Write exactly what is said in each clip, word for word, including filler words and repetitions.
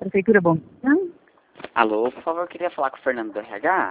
Prefeitura, bom dia. Alô, por favor, eu queria falar com o Fernando do R H.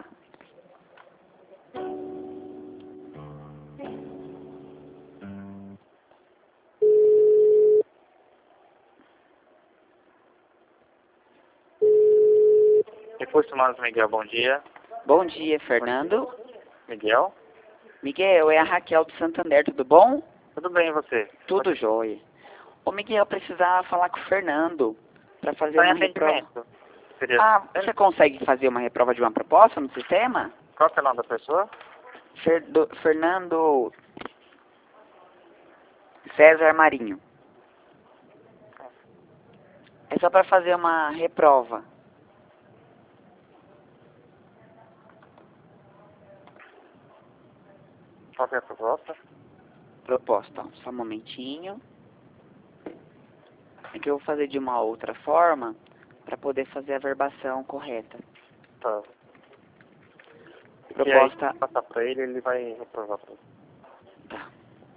Recursos Humanos, Miguel, bom dia. Bom dia, Fernando. Miguel? Miguel, é a Raquel do Santander, tudo bom? Tudo bem, e você? Tudo jóia. Ô, Miguel, eu precisava falar com o Fernando para fazer Está em uma reprova. atendimento. Seria... Ah, você consegue fazer uma reprova de uma proposta no sistema? Qual que é o nome da pessoa? Ferdo- Fernando César Marinho. É só para fazer uma reprova. Qual que é a proposta? Proposta, ó, só um momentinho. É que eu vou fazer de uma outra forma para poder fazer a verbação correta. Tá. Proposta. E aí, passar para ele, ele vai reprovar para você. Tá.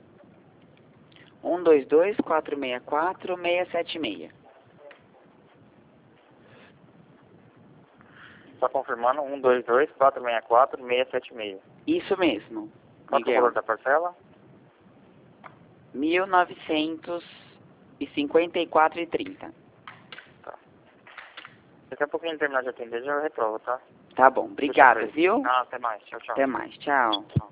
um, dois, dois, quatro, seis, quatro, seis, sete, seis. Só confirmando, um, dois, dois, quatro, seis, quatro, seis, sete, seis. Isso mesmo, Qual que é o valor da parcela? mil novecentos e cinquenta e quatro reais e trinta centavos. Tá. Daqui a pouquinho ele terminar de atender, já reprova, tá? Tá bom, obrigado, Deixa eu ver. viu? Ah, até mais. Tchau, tchau. Até mais, tchau. Tchau.